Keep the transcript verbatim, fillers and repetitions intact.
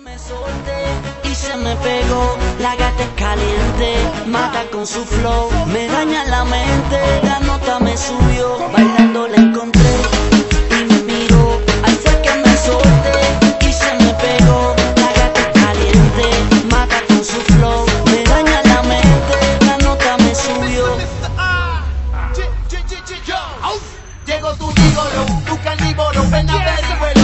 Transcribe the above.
Me solté y se me pegó, la gata es caliente, mata con su flow, me daña la mente, la nota me subió, bailando la encontré y me miró, ahí fue que me solté y se me pegó, la gata es caliente, mata con su flow, me daña la mente, la nota me subió. Llegó tu ídolo, tu carnívoro, ven a ver ese vuelo.